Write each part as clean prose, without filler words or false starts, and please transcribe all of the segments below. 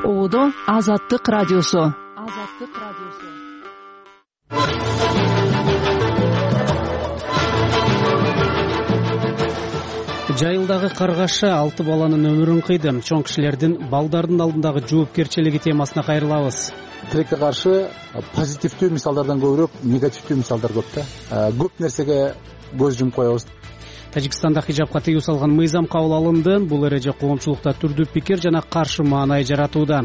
Оодо Азаттык радиосу. Жайылдагы каргаша 6 баланын өмүрүн кыйды. Чоң кишилердин балдардын алдындагы жоопкерчилиги темасына кайрылабыз. Тилекке каршы позитивдүү мисалдардан көбүрөөк негативдүү мисалдар көп да. Көп нерсеге көз жумуп коебуз. Тажикстанда хижабка тыюу салган мыйзам кабыл алынды. Бул эреже коомчулукта түрдүү пикир жана каршы маанай жаратууда.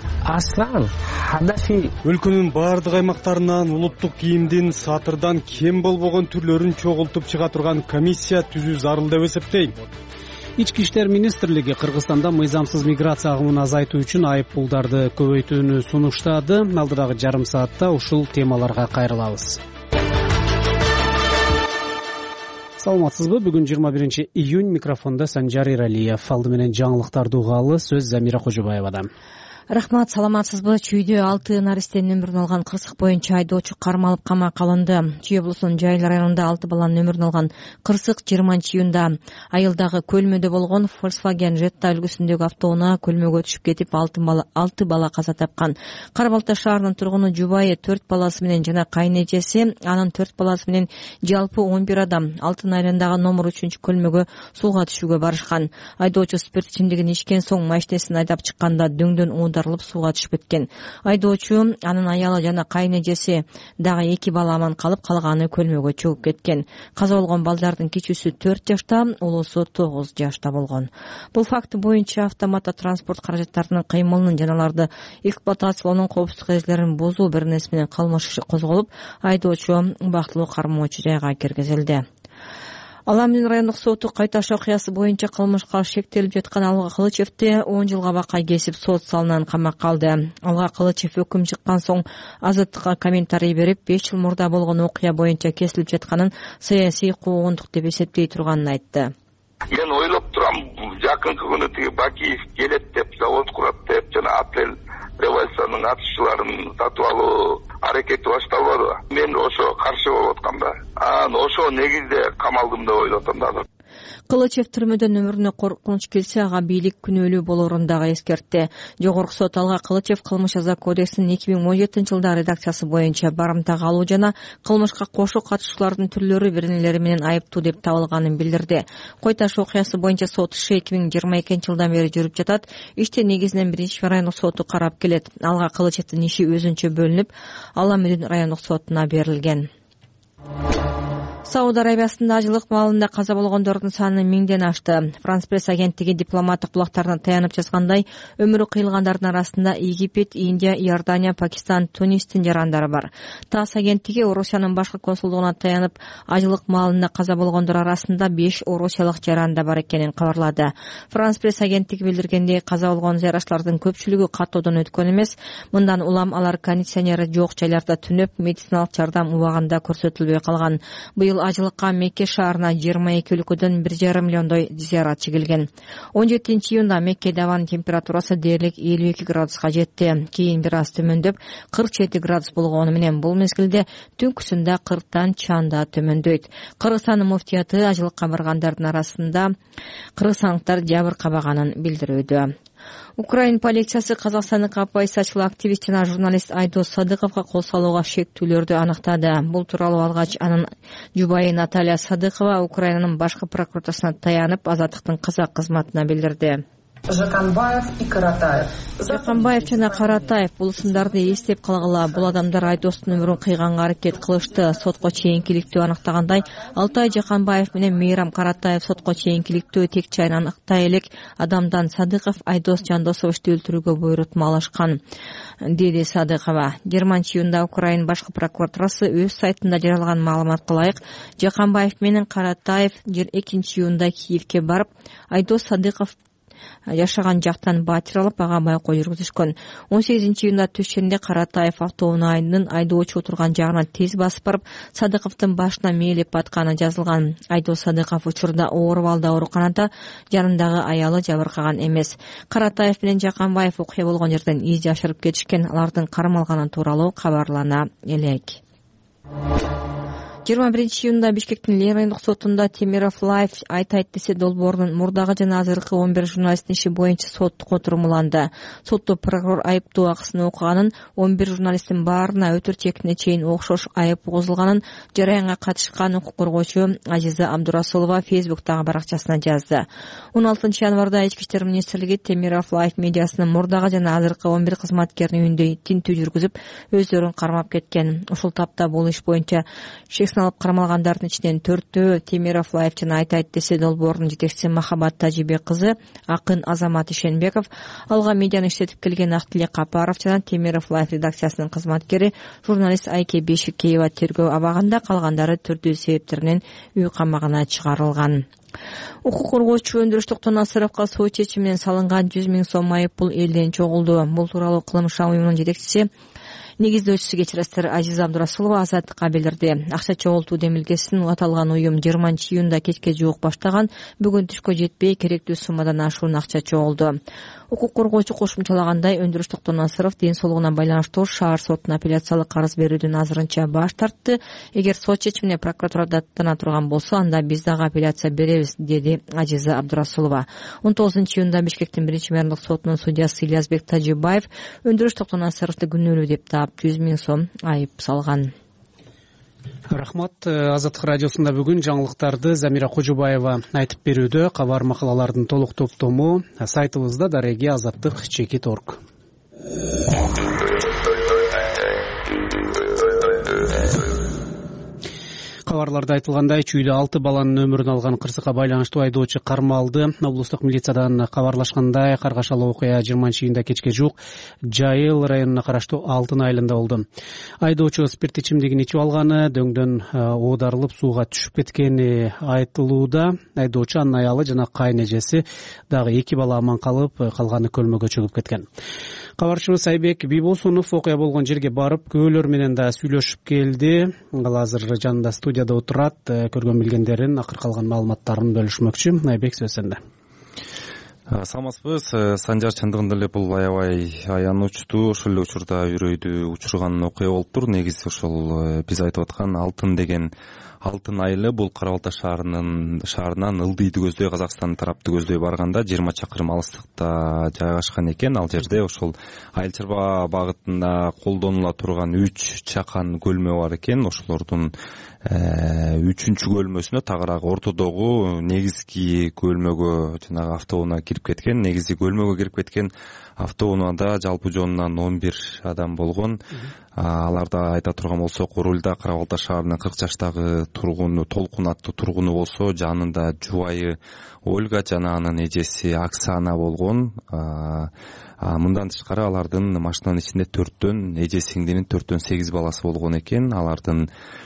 Өлкөнүн бардык аймактарынан улуттук кийимдин сатырдан кем болбогон түрлөрүн чогултуп чыга турган комиссия түзүү зарыл деп эсептейт. Ички иштер министрлиги Кыргызстанда мыйзамсыз миграция агымын азайтуу үчүн айыппулдарды көбөйтүүнү сунуштады. Алдыдагы жарым саатта ушул темаларга кайрылабыз. Саламатсызбы? Бүгүн 21 июнь, микрофонда Санжар Иралиев. Алды менен жаңылыктарды угалы, сөз Замира Кожобаевада. Рахмат, саламатсызбы? Чүйдө 6 наристенин өмүрүн алган кырсык боюнча айдоочу кармалып камакка алынды. Чүй облусунун Жайыл районунда 6 баланын өмүрүн алган кырсык 20-июнда айылдагы көлмөдө болгон Volkswagen Jetta үлгүсүндөгү автоунаа көлмөгө түшүп кетип 6 бала каза тапкан. Кара Балта шаарынын тургуну жубайы 4 баласы менен жана кайнэжеси анын 4 баласы менен жалпы 11 адам Алтын айылындагы номер 3 көлмөгө сууга түшүүгө барышкан. Айдоочу спирт ичимдигин ичкен соң машинесин айдап чыкканда дөңдөн сууга түшүп кеткен. Айдоочу, анын аялы жана кайнэжеси дагы 2 бала аман калып, калганы көлмөгө чөгүп кеткен. Каза болгон балдардын кичүүсү 4 жашта, улуусу 9 жашта болгон. Бул факт боюнча автоматта транспорт каражаттарынын кыймылынын жана аларды эксплуатациялоонун коопсуздук эрежелерин бузуу беренеси менен кылмыш иши козголуп, айдоочу убактылуу кармоочу жайга киргизилди. Аламдын райондук соту Кайташ окуясы боюнча кылмышка шектелип жаткан Алга Кылычевди 10 жылга бакка кесип сот залынан камакка алды. Алга Кылычев өкүм чыккан соң Азаттыкка комментарий берип, 5 жыл мурда болгон окуя боюнча кесилип жатканын саясий куугунтук деп эсептей турганын айтты. Мен ойлоп турам, жакынкы күнү тиги Бакиев келет деп, завод курат деп, жана апрель революциянын катышчыларын сатып алуу аракети башталбадыбы? Мен ошо каршы болуп аткам да. Ошо негизде камалдым деп ойлоп атам. Кылычев түрмөдөн өмүрүнө коркунуч келсе, ага бийлик күнөөлүү болоорун дагы эскертти. Жогорку сот Алга Кылычев кылмыш жаза кодексинин 2017-жылдагы редакциясы боюнча барымтага алуу жана кылмышка кошо катышуучулардын түрлөрү беренелери менен айыптуу деп табылганын билдирди. Койташ окуясы боюнча сот иши 2022-жылдан бери жүрүп жатат. Ишти негизинен 1-райондук соту карап келет. Алга Кылычевдин иши өзүнчө бөлүнүп, Аламүдүн райондук сотуна берилген. Сауд Арабиясында ажылык маалында каза болгондордун саны 1000ден ашты. Франс пресс агенттиги дипломаттык булактарына таянып жазгандай, өмүрү кыйылгандардын арасында Египет, Индия, Иордания, Пакистан, Тунистин жарандары бар. ТАСС агенттиги Орусиянын башкы консулдугуна таянып, ажылык маалында каза болгондор арасында 5 орусиялык жаранда бар экенин кабарлады. Франс пресс агенттиги билдиргендей, каза болгон зыяратчылардын көпчүлүгү каттоодон өткөн эмес. Мындан улам алар кондиционери жок жайларда түнөп, медициналык жардам убагында көрсөтүлбөй калган. Быйыл ажылыкка Мекке шаарына 22 өлкөдөн 1,5 миллиондой зияратчы келген. 17-июнда Меккеде абанын температурасы дээрлик 52 градуска жетти. Кийин бир аз төмөндөп 47 градус болгону менен бул мезгилде түнкүсүндө 40тан чанда төмөндөйт. Кыргызстан муфтияты ажылыкка баргандардын арасында кыргызстандыктар жабыр кабаганын билдирүүдө. Украин полициясы казакстандык оппозициячыл активист жана журналист Айдос Садыковго кол салууга шектүүлөрдү аныктады. Бул тууралуу алгач анын жубайы Наталья Садыкова Украинанын башкы прокуратурасына таянып, Азаттыктын казак кызматына билдирди. Жаканбаев жана Каратаев бул сындарды эстеп калгыла. Бул адамдар Айдостун өмүрүн кыйганга аракет кылышты. Сотко чейинкиликтүү аныктагандай, Алтай Жаканбаев менен Мейрам Каратаев сотко чейинкиликтүү тек чайын аныктай элек адамдан Садыков Айдос Жандосовичти өлтүрүүгө буйрутма алышкан, деди Садыкова. 20-июнда Украин башкы прокуратурасы өз сайтында жарыялган маалыматка ылайык, Жаканбаев менен Каратаев 2-июнда Киевке барып, Айдос Садыков жашаган жактан батир алып, ага байкоо жүргүзүшкөн. 18-июнда түшүндө Каратаев автоунаанын айдоочу отурган жагына тез басып барып, Садыковдун башына мээлеп атканы жазылган. Айдос Садыков учурда оор абалда ооруканада, жанындагы аялы жабыркаган эмес. Каратаев менен Жаканбаев окуя болгон жерден из жашырып кетишкен. Алардын кармалганы тууралуу кабарлана элек. 21-июнда Бишкектин Ленин райондук сотунда Темиров Лайф айтайт десе долбоорунун мурдагы жана азыркы 11 журналисттин иши боюнча соттук отурумуланды. Сотто прокурор айыптуу акысын окуганын, 11 журналисттин баарына өтөр чекине чейин окшош айып козулганын жараянга катышкан укук коргоочу Азиза Абдурасулова Фейсбуктагы баракчасына жазды. 16 январда Ички иштер министрлиги Темиров Лайф медиасынын мурдагы жана азыркы 11 кызматкеринин үйүндө тинтүү жүргүзүп, өздөрүн кармап кеткен. Ушул тапта бул иш боюнча шексин алып кармалгандардын ичинен 4-төө Темиров Лайф жана айтайт десе долбоорунун жетекчиси Махабат Тажибек кызы, акын Азамат Ишенбеков, алга медианы иштетип келген Актилек Капаров жана Темиров Лайф редакциясынын кызматкери журналист Айке Бешикеева тергөө абагында, калгандары түрдүү себептеринен үй камагына чыгарылган. Укук коргоочу Өндүрүш Токтон Насыровго сот чечими менен салынган 100 000 сом айып пул элден чогулду. Бул тууралуу кылмыш уюмунун жетекчиси, негиздөөчүсү кечиресиздер Азиза Абдурасулова Азаттыкка билдирди. Акча чогултуу демилгесин аталган уюм 20-июнда кечке жуук баштаган, бүгүн түшкө жетпей керектүү суммадан ашуун акча чогулду. Укук коргоочу кошумчалагандай, Өндүрүш Токтон Насыров ден соолугуна байланыштуу шаар сотуна апелляциялык арыз берүүдөн азырынча баш тартты. Эгер сот чечимине прокуратура даттана турган болсо, анда биз дагы апелляция беребиз, деди Азиза Абдурасулова. 19-июнда Бишкектин 1-райондук сотунун судьясы Ильязбек Тажибаев Өндүрүш Токтон Насыровду күнөөлүү деп таап 100 000 сом айып салган. Рахмат. Азаттык радиосунда бүгүн жаңылыктарды Замира Кожобаева айтып берүүдө. Кабар макалалардын толук топтому сайтыбызда dareги-azаттык.org. Кабарларда айтылгандай, чүйдө 6 баланын өмүрүн алган кырсыкка байланыштуу айдоочу кармалды. Облустук милициядан кабарлашкандай, каргашалуу окуя 20-июнда кечке жуук Жайыл районуна караштуу Алтын айылында болду. Айдоочу спирт ичимдигин ичип алганы, дөңдөн оодарылып сууга түшүп кеткени айтылууда. Айдоочу, анын аялы жана кайын эжеси дагы 2 бала аман калып, калганы көлмөгө чөгүп кеткен. Кабарчыбыз Айбек Бибосунов окуя болгон жерге барып, күбөлөр менен да сүйлөшүп келди. Ал азыр жанында студияда отурат, көргөн билгендерин, акыр калган маалыматтарын бөлүшмөкчү. Айбек, сөз сенде. Саламатсызбыз. Санжар, чындыгында эле бул аябай аянычтуу, ошол эле учурда үрөйдү учурган окуя болуптур. Негизи ошол биз айтып аткан Алтын деген Алтын айылы бул Кара Балта шаарынан Ылдыйды көздөй, Казакстан тарапты көздөй барганда 20 чакырым алыстыкта жайгашкан экен. Ал жерде ошол Айыл чарба багытында колдонула турган 3 чакан көлмө бар экен. Ошолордун 3-чү көлмөсүнө тагыраак ортодогу негизги көлмөгө жанагы автоунаа кирип кеткен. Негизи көлмөгө кирип кеткен автоунаада жалпы жонунан 11 адам болгон. Аларда айта турган болсок, рулда Кара Балта шаарынын 40 жаштагы тургуну, Толкун аттуу тургуну болсо, жанында жубайы Ольга жана анын эжеси Оксана болгон. Мындан тышкары алардын машинанын ичинде 4төн, эже сиңдинин 4төн 8 баласы болгон экен. Алардын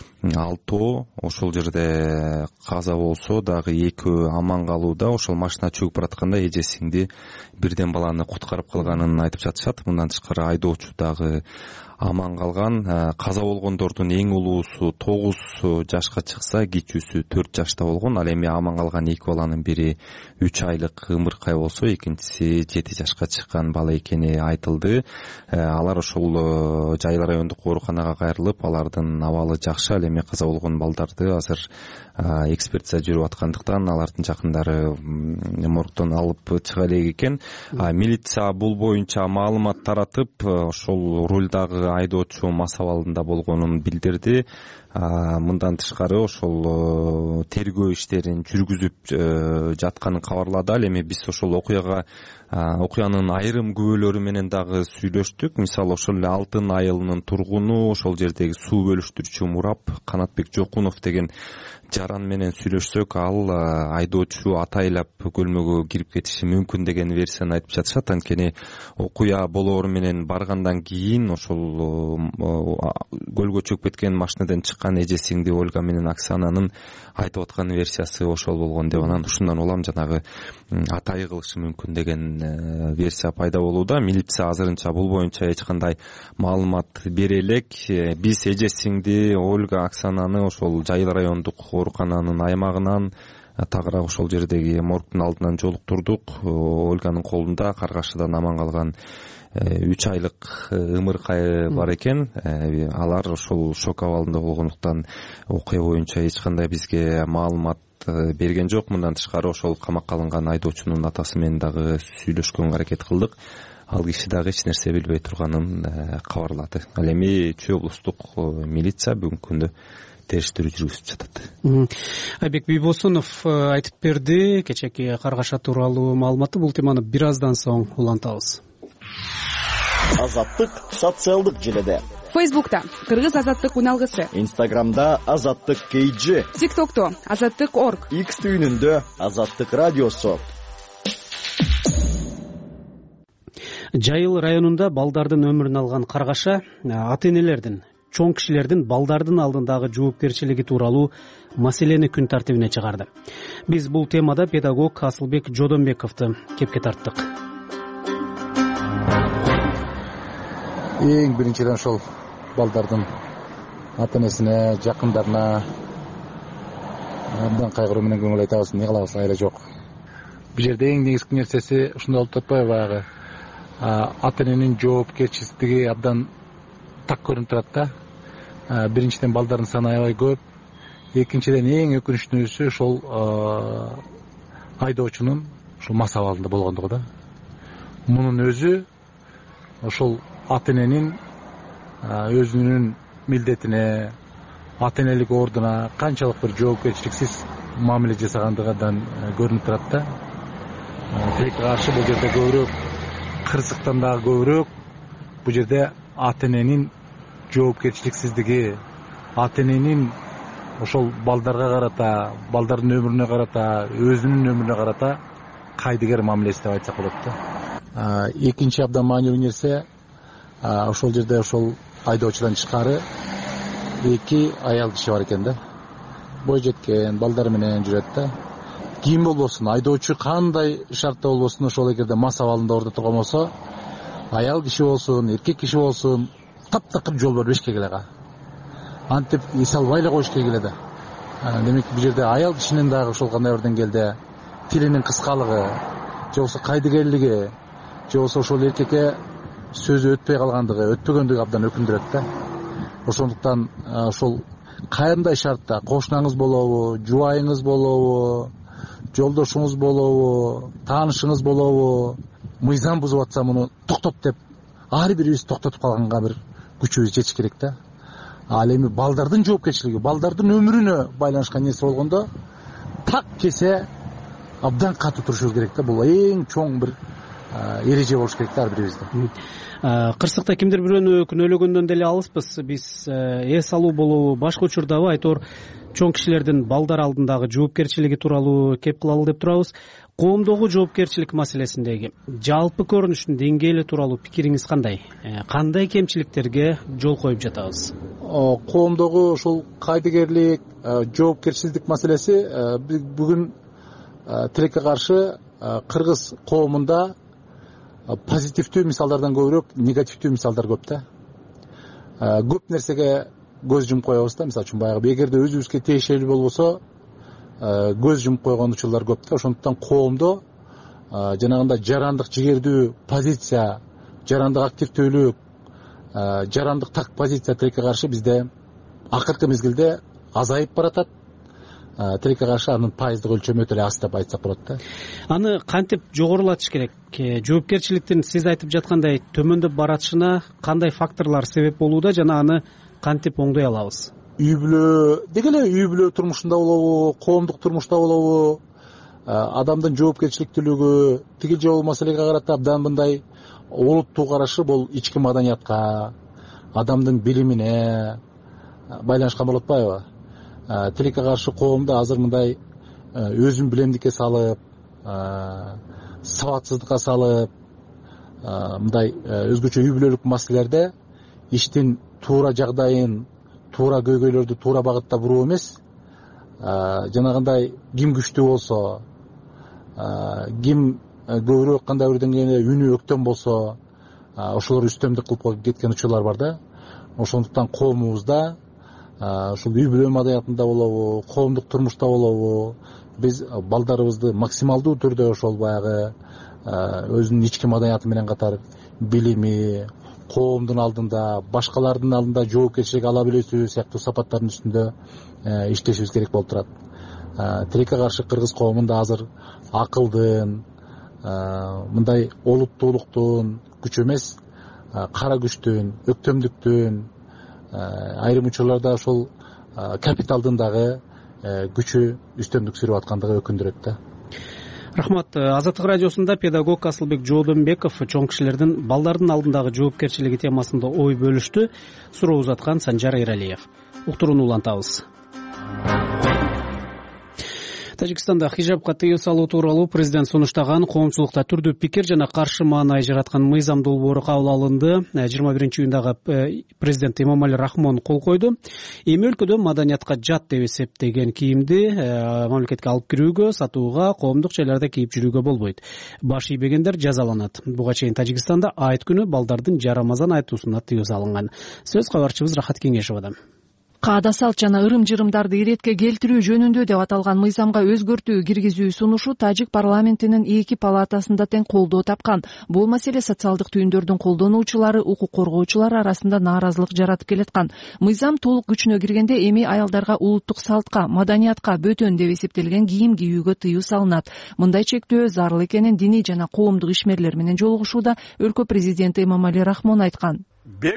6 ошол жерде каза болсо, дагы 2 аман калууда. Ошол машина чөгүп баратканда эже сиңди бирден баланы куткарып калганын айтып жатышат. Мындан тышкары айдоочу дагы аман калган. Каза болгондордун эң улуусу 9 жашка чыкса, кичүүсү 4 жашта болгон. Ал эми аман калган 2 баланын бири 3 айлык ымыркай болсо, экинчиси 7 жашка чыккан бала экени айтылды. Алар ошол Жайыл райондук ооруканага кайрылып, алардын абалы жакшы. Ал эми каза болгон балдарды азыр экспертиза жүрүп аткандыктан алардын жакындары моргтон алып чыга элек экен. Милиция бул боюнча маалымат таратып, ошол рулдагы айдоочу мас абалында болгонун билдирди. Мындан тышкары ошол тергөө иштерин жүргүзүп жатканын кабарлады. Ал эми биз ошол окуянын айрым күбөлөрү менен дагы сүйлөштүк. Мисалы, ошол эле Алтын айылынын тургуну, ошол жердеги суу бөлүштүрүүчү мурап Канатбек Жокунов деген жаран менен сүйлөшсөк, ал айдоочу атайлап көлмөгө кирип кетиши мүмкүн деген версияны айтып жатышат. Анткени окуя болоору менен баргандан кийин ошол көлгө чөгүп кеткен машинадан чыккан эже сиңди Ольга менен Оксананын айтып аткан версиясы ошол болгон деп, анан ушундан улам жанагы атай кылышы мүмкүн деген версия пайда болууда. Милиция азырынча бул боюнча эч кандай маалымат бере элек. Биз эже сиңди Ольга Оксананы ошол Жайыл райондук оорукананын аймагынан тагыраак ошол жердеги моргдун алдынан жолуктурдук. Ольганын колунда каргашадан аман калган 3 айлык ымыркайы бар экен. Алар ошол шок абалында болгондуктан окуя боюнча эч кандай бизге маалымат берген жок. Мындан тышкары ошол камакка алынган айдоочунун атасы менен дагы сүйлөшкөнгө аракет кылдык. Ал киши дагы эч нерсе билбей турганын кабарлады. Ал эми Чүй облустук милиция бүгүнкү күндө териштирүү жүргүзүп жатат. Айбек Бийбосунов айтып берди кечээки каргаша тууралуу маалыматты. Бул теманы бир аздан соң улантабыз. Азаттык социалдык желеде. Фейсбукта Кыргыз азаттык уналгысы, Инстаграмда Азаттык KG, ТикТокто Азаттык.орг, X түйүнүндө Азаттык радиосу. Жайыл районунда балдардын өмүрүн алган каргаша ата-энелердин, чоң кишилердин балдардын алдындагы жоопкерчилиги тууралуу маселени күн тартибине чыгарды. Биз бул темада педагог Асылбек Жодонбековду кепке тарттык. Эң биринчиден ошол балдардын ата-энесине, жакындарына абдан кайгыруу менен көңүл айтабыз. Эмне кылабыз, айла жок. Бул жерде эң негизги нерсеси ушундай болуп атпайбы, баягы ата-эненин жоопкерчилиги абдан так көрүнүп турат да. Биринчиден балдардын саны аябай көп. Экинчиден эң өкүнүчтүүсү ошол айдоочунун ушул мас абалында болгондугу да. Мунун өзү ошол ата-эненин өзүнүн милдетине, ата-энелик ордуна канчалык бир жоопкерчиликсиз мамиле жасагандыгынан көрүнүп турат да. Тилекке каршы бул жерде көбүрөөк, кырсыктан дагы көбүрөөк бул жерде ата-эненин жоопкерчиликсиздиги, ата-эненин ошол балдарга карата, балдардын өмүрүнө карата, өзүнүн өмүрүнө карата кайдыгер мамилеси деп айтсак болот да. Экинчи абдан маанилүү нерсе ошол жерде ошол айдоочудан тышкары 2 аял киши бар экен да. Бой жеткен балдар менен жүрөт да. Ким болбосун, айдоочу кандай шартта болбосун, ошол эгерде мас абалында ордо турган болсо, аял киши болсун, эркек киши болсун, таптакыр жол бербеш керек эле. Антип эс албай эле коюш керек эле да. Демек бул жерде аял кишинин дагы ошол кандай бир деңгээлде тилинин кыскалыгы, же болбосо кайдыгерлиги, же болбосо ошол эркекке сөзү өтпөй калгандыгы, өтпөгөндүгү абдан өкүндүрөт да. Ошондуктан ошол кандай шартта кошунаңыз болобу, жубайыңыз болобу, жолдошуңуз болобу, таанышыңыз болобу, мыйзам бузуп атса муну токтот деп ар бирибиз токтотуп калганга бир күчүбүз жетиш керек да. Ал эми балдардын жоопкерчилиги, балдардын өмүрүнө байланышкан нерсе болгондо так кесе абдан катуу турушубуз керек да. Бул эң чоң бир эреже болуш керек да ар бирибизде. Кырсыкта кимдир бирөөнү күнөөлөгөндөн деле алыспыз. Биз эс алуу болобу, башка учурдабы айтор чоң кишилердин балдар алдындагы жоопкерчилиги тууралуу кеп кылалы деп турабыз. Коомдогу жоопкерчилик маселесиндеги жалпы көрүнүштүн деңгээли тууралуу пикириңиз кандай? Кандай кемчиликтерге жол коюп жатабыз? Коомдогу ушул кайдыгерлик, жоопкерчилик маселеси бүгүн тилекке каршы кыргыз коомунда позитивдүү мисалдардан көбүрөөк негативдүү мисалдар көп да. Көп нерсеге көз жумуп коебуз да. Мисалы үчүн баягы эгерде өзүбүзгө тиешелүү болбосо көз жумуп койгон учурлар көп да. Ошондуктан коомдо жанагындай жарандык жигердүү позиция, жарандык активдүүлүк, жарандык так позиция тилекке каршы бизде акыркы мезгилде азайып баратат. Тилекке каршы анын пайыздык өлчөмү өтө эле аз деп айтсак болот да. Аны кантип жогорулатыш керек? Жоопкерчиликтин сиз айтып жаткандай төмөндөп баратышына кандай факторлор себеп болууда жана аны кантип оңдой алабыз? Үй бүлө деги эле үй бүлө турмушунда болобу, коомдук турмушта болобу, адамдын жоопкерчиликтүүлүгү тиги же бул маселеге карата абдан мындай олуттуу карашы бул ички маданиятка, адамдын билимине байланышкан болуп атпайбы? Тилекке каршы коомдо азыр мындай өзүн билемдикке салып, сабатсыздыкка салып, мындай өзгөчө үй бүлөлүк маселелерде иштин туура жагдайын, туура көйгөйлөрдү туура багытта буруу эмес, жанагындай ким күчтүү болсо, ким көбүрөөк кандай бир деңгээлде үнү өктөн болсо, ошолор үстөмдүк кылып кеткен учурлар бар да. Ошондуктан коомубузда ушул үй бүлө маданиятында болобу, коомдук турмушта болобу, биз балдарыбызды максималдуу түрдө ошол баягы өзүнүн ички маданияты менен катар билими, коомдун алдында, башкалардын алдында жоопкерчилик ала билүүсү сыяктуу сапаттардын үстүндө иштешибиз керек болуп турат. Тилекке каршы кыргыз коомунда азыр акылдын, мындай олуттуулуктун күчү эмес, кара күчтүн, өктөмдүктүн, айрым учурларда ошол капиталдын дагы күчү үстөмдүк сүрүп аткандыгы өкүндүрөт да. Рахмат. Азаттык радиосунда педагог Асылбек Жоодонбеков чоң кишилердин балдардын алдындагы жоопкерчилиги темасында ой бөлүштү. Суроо узаткан Санжар Эралиев. Уктурууну улантабыз. Тажикстанда хижабка тыюу салуу тууралуу президент сунуштаган коомчулукта түрдүү пикир жана каршы маанай жараткан мыйзам долбоору кабыл алынды. 21-июндагы президент Эмомали Рахмон кол койду. Эми өлкөдө маданиятка жат деп эсептеген кийимди мамлекетке алып кирүүгө, сатууга, коомдук жайларда кийип жүрүүгө болбойт. Баш ийбегендер жазаланат. Буга чейин Тажикстанда айт күнү балдардын жарамазан айтуусуна тыюу салынган. Сөз кабарчыбыз Рахат Кеңешовадан. Каада салт жана ырым-жырымдарды иретке келтирүү жөнүндө деп аталган мыйзамга өзгөртүү киргизүү сунушу Тажик парламентинин 2 палатасында тең колдоо тапкан. Бул маселе социалдык түйүндөрдүн колдонуучулары, укук коргоочулар арасында нааразылык жаратып келаткан. Мыйзам толук күчүнө киргенде эми аялдарга улуттук салтка, маданиятка бөтөн деп эсептелген кийим кийүүгө тыюу салынат. Мындай чектөө зарыл экенин диний жана коомдук ишмерлер менен жолугушууда өлкө президенти Эмомали Рахмон айткан.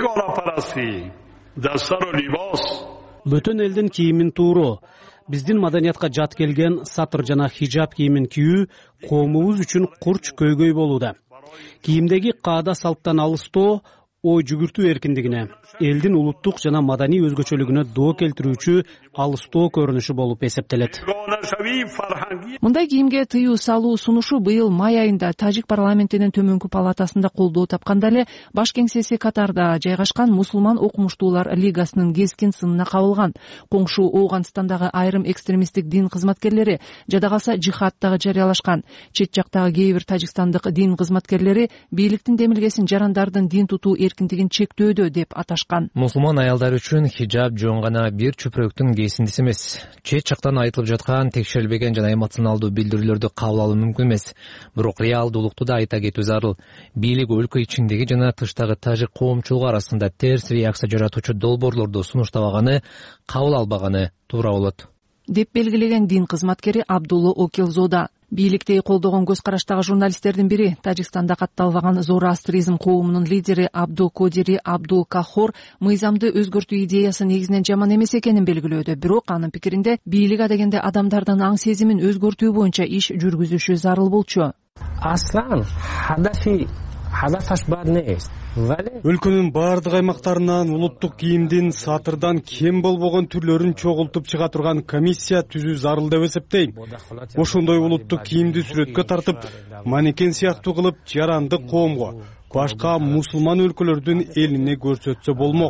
Бөтөн элдин кийимин тууроо, биздин маданиятка жат келген сатыр жана хижаб кийимин кийүү коомубуз үчүн курч көйгөй болууда. Кийимдеги каада салттан алыстоо ой жүгүртүү эркиндигине, элдин улуттук жана маданий өзгөчөлүгүнө доо келтирүүчү алыстоо көрүнүшү болуп эсептелет. Мындай кийимге тыюу салуу сунушу быйыл май айында Тажик парламентинин төмөнкү палатасында колдоо тапканда эле баш кеңсеси Катарда жайгашкан Мусулман окумуштуулар лигасынын кескин сынына кабылган. Коңшу Ооганстандагы айрым экстремисттик дин кызматкерлери, жада калса жихадтагы жарыялашкан. Чет жактагы кээ бир тажикстандык дин кызматкерлери бийликтин демилгесин жарандардын дин тутуу эркиндигин чектөөдө деп аташкан. Мусулман аялдар үчүн хижаб жөн гана бир чүпүрөктүн кесиндиси эмес. Чет жактан айтылып жаткан текшерилбеген жана эмоционалдуу билдирүүлөрдү кабыл алуу мүмкүн эмес. Бирок реалдуулукту да айта кетүү зарыл. Бийлик өлкө ичиндеги жана тыштагы тажик коомчулугу арасында терс реакция жаратуучу долбоорлорду сунуштабаганы, кабыл албаганы туура болот деп белгилеген дин кызматкери Абдулло Окелзода. Бийликти колдогон көз караштагы журналисттердин бири, Тажикстанда катталбаган зороастризм коомунун лидери Абду Кодири Абдул Кахор мыйзамды өзгөртүү идеясы негизинен жаман эмес экенин белгилөөдө. Бирок анын пикиринде бийлик адегенде адамдардын аң сезимин өзгөртүү боюнча иш жүргүзүшү зарыл болчу. Аслан хадафаш бар нес. Өлкөнүн бардык аймактарынан улуттук кийимдин сатырдан кем болбогон түрлөрүн чогултуп чыга турган комиссия түзүү зарыл деп эсептейм. Ошондой улуттук кийимди сүрөткө тартып, манекен сыяктуу кылып жарандык коомго, башка мусулман өлкөлөрдүн элине көрсөтсө болмок.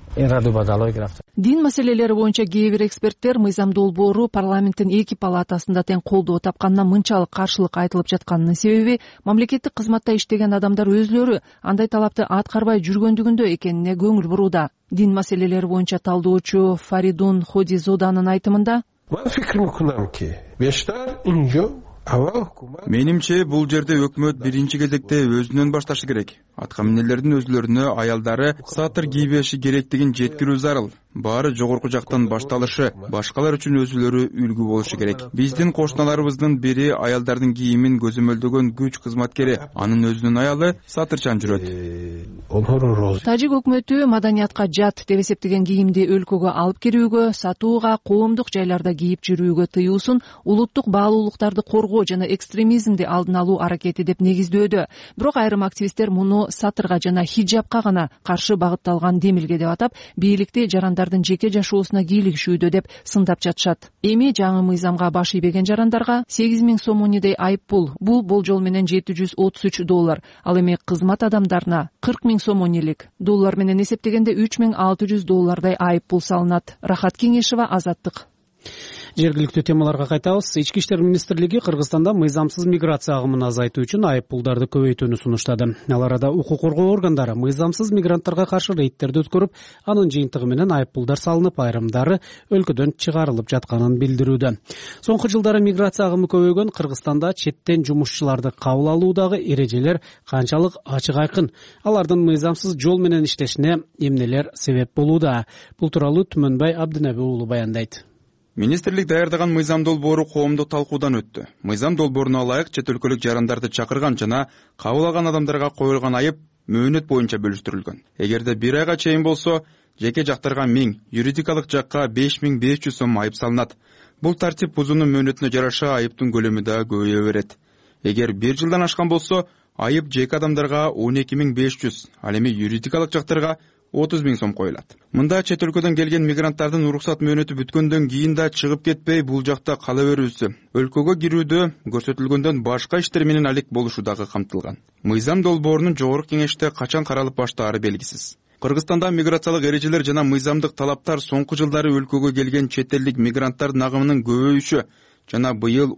Дин маселелери боюнча кээ бир эксперттер мыйзам долбоору парламенттин 2 палатасында тең колдоо тапканына мынчалык каршылык айтылып жатканынын себеби мамлекеттик кызматта иштеген адамдар өзлөрү андай талапты аткарбай жүргөндүгүндө экенине көңүл бурууда. Дин маселелери боюнча талдоочу Фаридун Ходизоданын айтымында, менимче бул жерде өкмөт биринчи кезекте өзүнөн башташы керек. Атка минелердин өзлөрүнө аялдары сатыр кийбеши керектигин жеткирүү зарыл. Баары жогорку жактан башталышы, башкалар үчүн өзүлөрү үлгү болушу керек. Биздин кошуналарыбыздын бири аялдардын кийимин көзөмөлдөгөн күч кызматкери, анын өзүнүн аялы сатырчан жүрөт. Тажик өкмөтү маданиятка жат деп эсептеген кийимди өлкөгө алып кирүүгө, сатууга, коомдук жайларда кийип жүрүүгө тыюусун улуттук баалуулуктарды коргоо жана экстремизмди алдын алуу аракети деп негиздөөдө. Бирок айрым активисттер муну сатырга жана хижабка гана каршы багытталган демилге деп атап, бийликти жарандардын жеке жашоосуна кийлигишүүдө деп сындап жатышат. Эми жаңы мыйзамга баш ийбеген жарандарга 8000 сом унидей айыппул. Бул болжол менен $733. Ал эми кызмат адамдарына 40 000 сом унилик. Доллар менен эсептегенде $3600 айыппул салынат. Рахат Кеңешова, Азаттык. Жергиликтүү темаларга кайтабыз. Ички иштер министрлиги Кыргызстанда мыйзамсыз миграция агымын азайтуу үчүн айыппулдарды көбөйтүүнү сунуштады. Ал арада укук коргоо органдары мыйзамсыз мигранттарга каршы рейдтерди өткөрүп, анын жыйынтыгы менен айыппулдар салынып, айрымдары өлкөдөн чыгарылып жатканын билдирүүдө. Соңку жылдары миграция агымы көбөйгөн Кыргызстанда четтен жумушчуларды кабыл алуудагы эрежелер канчалык ачык айкын, алардын мыйзамсыз жол менен иштешине эмнелер себеп болууда? Бул тууралуу Түмөнбай Абдынаби уулу баяндайт. Министрлик даярдаган мыйзам долбоору коомдук талкуудан өттү. Мыйзам долбооруна ылайык чет өлкөлүк жарандарды чакырган жана кабыл алган адамдарга коюлган айып мөөнөт боюнча бөлүштүрүлгөн. Эгерде 1 айга чейин болсо, жеке жактарга 1000, юридикалык жакка 5500 сом айып салынат. Бул тартип бузуунун мөөнөтүнө жараша айыптын көлөмү да көбөйө берет. Эгер 1 жылдан ашкан болсо, айып жеке адамдарга 12500, ал эми юридикалык жактарга 30.000 сом коюлат. Мында чет өлкөдөн келген мигранттардын уруксат мөөнөтү бүткөндөн кийин да чыгып кетпей, бул жакта кала берүүсү, өлкөгө кирүүдө көрсөтүлгөндөн башка иштер менен алек болушу дагы камтылган. Мыйзам долбоорунун жогорку кеңеште качан каралып баштаары белгисиз. Кыргызстанда миграциялык эрежелер жана мыйзамдык талаптар соңку жылдары өлкөгө келген чет элдик мигранттардын агымынын көбөйүшү жана быйыл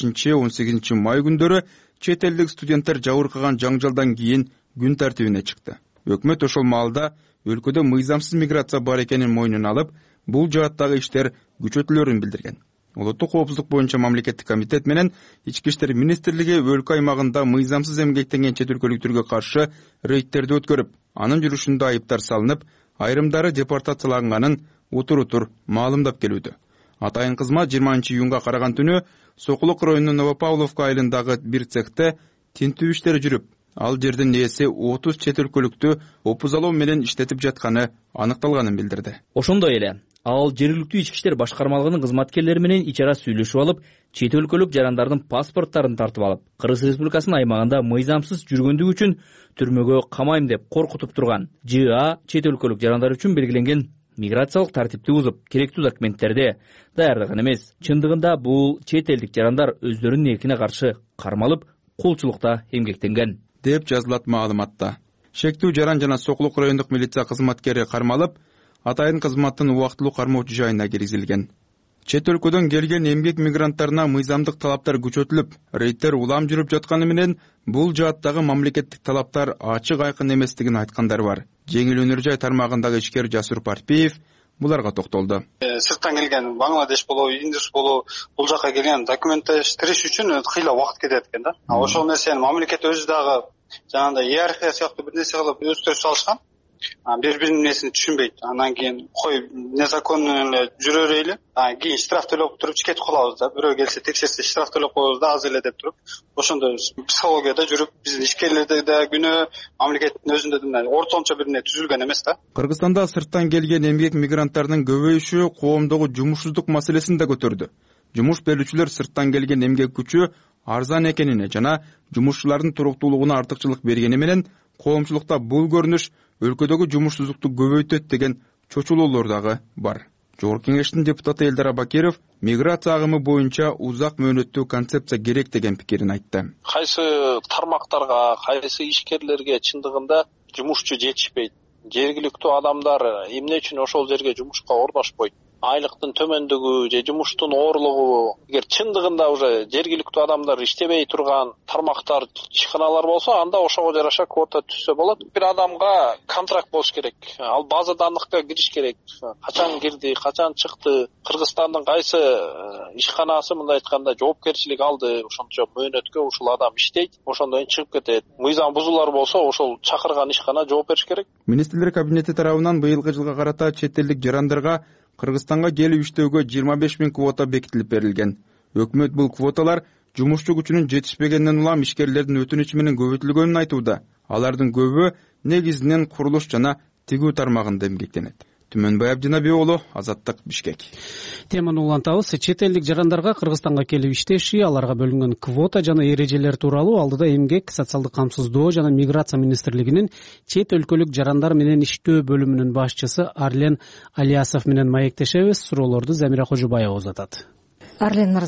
15-18 май күндөрү чет элдик студенттер жабыркаган жаңжалдан кийин күн тартибине чыкты. Өкмөт ошол маалда өлкөдө мыйзамсыз миграция бар экенин мойнуна алып, бул жааттагы иштер күчөтүлөрүн билдирген. Улуттук коопсуздук боюнча мамлекеттик комитет менен Ички иштер министрлиги өлкө аймагында мыйзамсыз эмгектенген чет өлкөлүктөргө каршы рейдтерди өткөрүп, анын жүрүшүндө айыптар салынып, айрымдары депортацияланганын утур-утур маалымдап келүүдө. Атайын кызмат 20-июнга караган түнү Сокулук районунун Новопавловка айылындагы бир цехте тинтүү иштери жүрүп, ал жердин ээси 30 чет өлкөлүктү опузалоо менен иштетип жатканы аныкталганын билдирди. Ошондой эле ал жергиликтүү ички иштер башкармалыгынын кызматкерлери менен ичара сүйлөшүп алып, чет өлкөлүк жарандардын паспорттарын тартып алып, Кыргыз Республикасынын аймагында мыйзамсыз жүргөндүгү үчүн түрмөгө камайм деп коркутуп турган. ЖА чет өлкөлүк жарандар үчүн белгиленген миграциялык тартипти бузуп, керектүү документтерди даярдаган эмес. Чындыгында бул чет элдик жарандар өздөрүнүн эркине каршы кармалып, кулчулукта эмгектенген деп жазылат маалыматта. Шектүү жаран жана Сокулук райондук милиция кызматкери кармалып, атайын кызматтын убактылуу кармоочу жайына киргизилген. Чет өлкөдөн келген эмгек мигранттарына мыйзамдык талаптар күчөтүлүп, рейдтер улам жүрүп жатканы менен бул жааттагы мамлекеттик талаптар ачык айкын эместигин айткандар бар. Жеңил өнөр жай тармагындагы ишкер Жасур Парпиев буларга токтолду. Сырттан келген Бангладеш болобу, Индус болобу, бул жака келген документтештириш үчүн кыйла убакыт кетет экен да. Ошол нерсени мамлекет өзү дагы жанагындай иерархия сыяктуу бир нерсе кылып өстүрүп салышкан. Бири-биринин несин түшүнбөйт. Андан кийин кой незаконно эле жүрө берели. Кийин штраф төлөп туруп кетип калабыз да. Бирөө келсе текшерсе штраф төлөп коебуз да, аз эле деп туруп. Ошондой психологияда жүрүп, биздин ишкерлерде да күнөө, мамлекеттин өзүндө да ортомчо бир не түзүлгөн эмес да. Кыргызстанда сырттан келген эмгек мигранттардын көбөйүшү коомдогу жумушсуздук маселесин да көтөрдү. Жумуш берүүчүлөр сырттан келген эмгек күчү арзан экенине жана жумушчулардын туруктуулугуна артыкчылык бергени менен коомчулукта бул көрүнүш өлкөдөгү жумушсуздукту көбөйтөт деген чочулоолор дагы бар. Жогорку кеңештин депутаты Элдар Абакиров миграция агымы боюнча узак мөөнөттүү концепция керек деген пикирин айтты. Кайсы тармактарга, кайсы ишкерлерге чындыгында жумушчу жетишпейт. Жергиликтүү адамдар эмне үчүн ошол жерге жумушка орношпойт? Айлыктын төмөндүгү же жумуштун оорлугу. Эгер чындыгында уже жергиликтүү адамдар иштебей турган тармактар, ишканалар болсо, анда ошого жараша квота түзсө болот. Бир адамга контракт болуш керек. Ал база данныхка кириш керек. Качан кирди, качан чыкты, Кыргызстандын кайсы ишканасы мындай айтканда жоопкерчилик алды, ошончо мөөнөткө ушул адам иштейт, ошондон чыгып кетет. Мыйзам бузулар болсо, ошол чакырган ишкана жооп бериш керек. Министрлер кабинети тарабынан быйылкы жылга карата чет элдик жарандарга Кыргызстанга келип иштөөгө 25.000 квота бекитилип берилген. Өкмөт бул квоталар жумушчу күчүнүн жетишпегенинен улам ишкерлердин өтүнүчү менен көбөйтүлгөнүн айтууда. Алардын көбү негизинен курулуш жана тигүү тармагында эмгектенет. Түмөнбай Абдынаби уулу, Азаттык, Бишкек. Теманы улантабыз. Чет элдик жарандарга Кыргызстанга келип иштеши, аларга бөлүнгөн квота жана эрежелер тууралуу алдыда эмгек, социалдык камсыздоо жана миграция министрлигинин чет өлкөлүк жарандар менен иштөө бөлүмүнүн башчысы Арлен Алиасов менен маектешебиз. Суроолорду Замира Кожубаева узатат. Арлен мырза,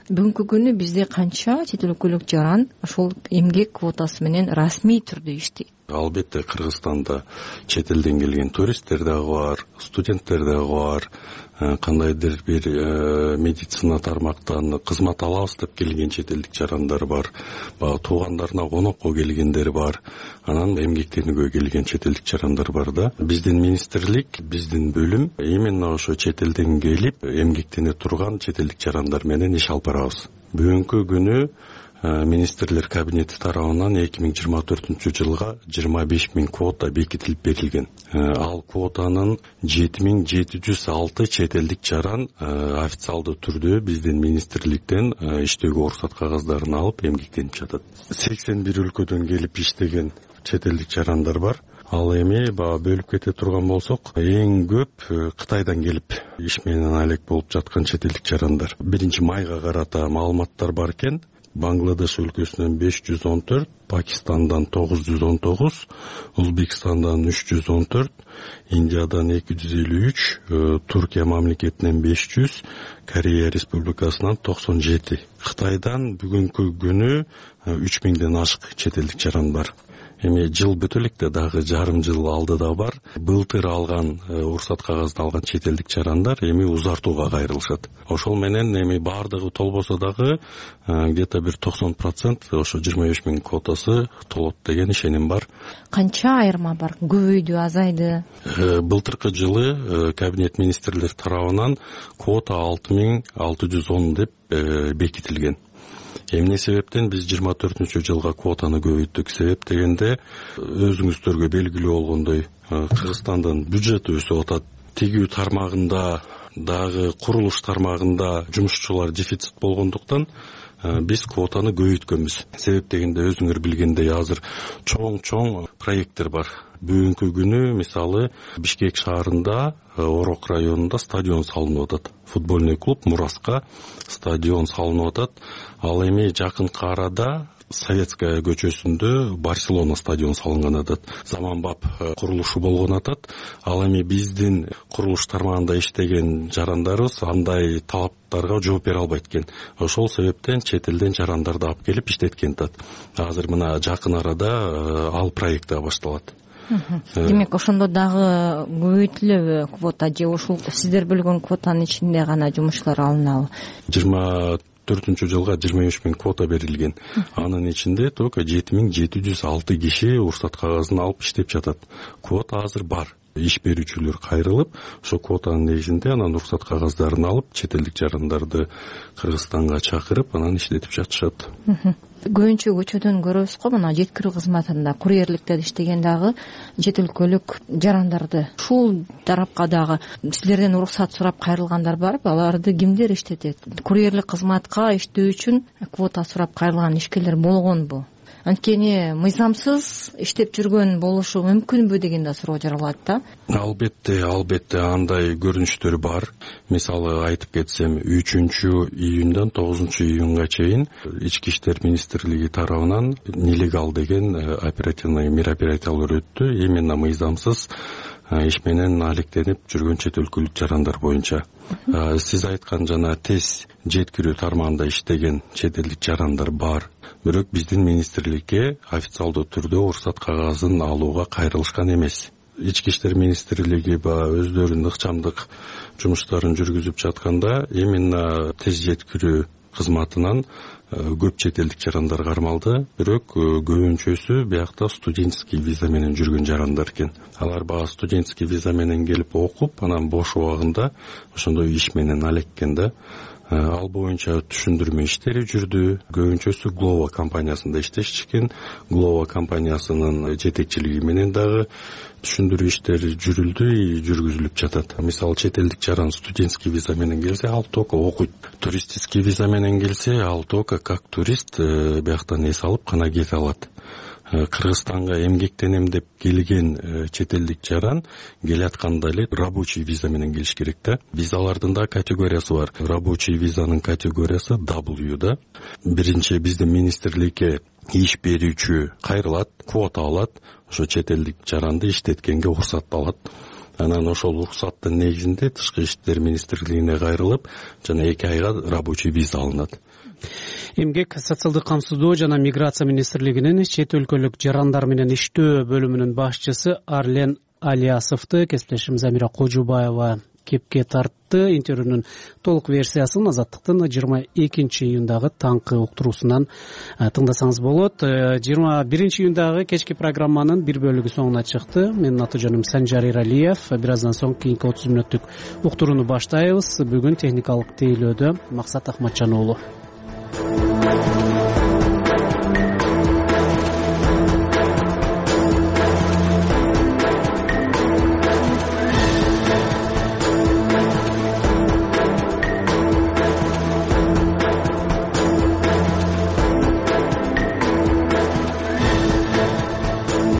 бүгүнкү күнү бизде канча чет өлкөлүк жаран ошол эмгек квотасы менен расмий түрдө иштейт? Албетте Кыргызстанда чет элден келген туристтер дагы бар, студенттер дагы бар, кандайдыр бир медицина тармактан кызмат алабыз деп келген чет элдик жарандар бар, туугандарына конокко келгендер бар, анан эмгектенүүгө келген чет элдик жарандар бар да. Биздин министрлик, биздин бөлүм именно ошо чет элден келип эмгектене турган чет элдик жарандар менен иш алып барабыз. Бүгүнкү күнү министрлер кабинети тарабынан 2024 жылга 25 000 квота бекитилип берилген. Ал квотанын 7706 чет элдик жаран официалдуу түрдө биздин министрликтен иштөөгө уруксат кагаздарын алып эмгектенип жатат. 81 өлкөдөн келип иштеген чет элдик жарандар бар. Ал эми бөлүп кете турган болсок, эң көп Кытайдан келип иш менен алек болуп жаткан чет элдик жарандар. 1-майга карата маалыматтар бар экен. Бангладеш өлкөсүнөн 514, Пакистандан 919, Өзбекстандан 314, Индиядан 253, Туркия мамлекетинен 500, Корея республикасынан 97. Кытайдан бүгүнкү күнү 3000ден ашык чет элдик жаран бар. Эми жыл бүтө электе дагы жарым жыл алдыда бар. Былтыр алган уруксат кагазды алган чет элдик жарандар эми узартууга кайрылышат. Ошол менен эми баардыгы толбосо дагы где-то бир 90% ошо 25 000 квотасы толот деген ишеним бар. Канча айырма бар? Көбөйдү, азайды? Былтыркы жылы кабинет министрлер тарабынан квота 6610 деп бекитилген. Эмне себептен биз 24 жылга квотаны көбөйттүк? Себеп дегенде өзүңүздөргө белгилүү болгондой Кыргызстандын бюджети өсүп атат. Тигүү тармагында дагы курулуш тармагында жумушчулар дефицит болгондуктан биз квотаны көбөйткөнбүз. Себеп дегенде өзүңөр билгендей азыр чоң проекттер бар. Бүгүнкү күнү мисалы Бишкек шаарында Орок районунда стадион салынып атат. Футбольный клуб Мураска стадион салынып атат. Ал эми жакынкы арада Советская көчөсүндө Барселона стадион салынган атат. Заманбап курулушу болгон атат. Ал эми биздин курулуш тармагында иштеген жарандарыбыз андай талаптарга жооп бере албайт экен. Ошол себептен чет элден жарандарды алып келип иштеткен атат. Азыр мына жакын арада ал проект да башталат. Демек, ошондо дагы көбөйтүлөбү квота же ушул сиздер бөлгөн квотанын ичинде гана жумушчулар алынабы? 24 жылга 25 000 квота берилген. Анын ичинде только 7706 киши уруксат кагазын алып иштеп жатат. Квота азыр бар. Иш берүүчүлөр кайрылып, ошо квотанын негизинде анан уруксат кагаздарын алып, чет элдик жарандарды Кыргызстанга чакырып, анан иштетип жатышат. Көбүнчө көчөдөн көрөбүз го, мына жеткирүү кызматында курьерликте иштеген дагы чет өлкөлүк жарандарды. Ушул тарапка дагы силерден уруксат сурап кайрылгандар барбы? Аларды кимдер иштетет? Курьерлик кызматка иштөө үчүн квота сурап кайрылган ишкерлер болгонбу? Анткени мыйзамсыз иштеп жүргөн болушу мүмкүнбү деген да суроо жаралат да. Албетте андай көрүнүштөр бар. Мисалы айтып кетсем, 3-июндан 9-июнга чейин Ички иштер министрлиги тарабынан нелегал деген оперативный мероприятиялар өттү. Именно мыйзамсыз иш менен алектенип жүргөн чет өлкөлүк жарандар боюнча. Сиз айткан жана тез жеткирүү тармагында иштеген чет элдик жарандар бар. Бирок биздин министрликке официалдуу түрдө уруксат кагазын алууга кайрылышкан эмес. Ички иштер министрлиги өздөрүнүн ыкчамдык жумуштарын жүргүзүп жатканда именно тез жеткирүү кызматынан көп чет элдик жарандар кармалды. Бирок көбүнчөсү биякта студенческий виза менен жүргөн жарандар экен. Алар студенческий виза менен келип окуп, анан бош убагында ошондой иш менен алеккен да. Ал боюнча түшүндүрмө иштери жүрдү. Көбүнчөсү Глова компаниясында иштешкен. Глова компаниясынын жетекчилиги менен дагы түшүндүрүү иштери жүргүзүлүп жатат. Мисалы чет элдик жаран студенческий виза менен келсе, ал только окуйт. Туристический виза менен келсе, ал только как турист бияктан эс алып гана кете алат. Кыргызстанга эмгектенем деп келген чет элдик жаран келатканда эле рабочий виза менен келиш керек да. Визалардын да категориясы бар. Рабочий визанын категориясы W да. Биринчи биздин министрликке иш берүүчү кайрылат, квота алат, ошо чет элдик жаранды иштеткенге уруксат алат. анан ошол уруксаттын негизинде тышкы иштер министрлигине кайрылып жана 2 айга рабочий виза алынат. Эмгек, социалдык камсыздоо жана миграция министрлигинин чет өлкөлүк жарандар менен иштөө бөлүмүнүн башчысы Арлен Алиясовду кесиптешим Замира Кожубаева кепке тартты. Интервьюнун толук версиясын Азаттыктын 22-июндагы таңкы уктуруусунан тыңдасаңыз болот. 21-июндагы кечки программанын бир бөлүгү соңуна чыкты. Менин аты жөнүм Санжар Иралиев. Бир аздан соң кийинки 30 мүнөттүк уктурууну баштайбыз. Бүгүн техникалык тейлөөдө Максат Ахматжан уулу.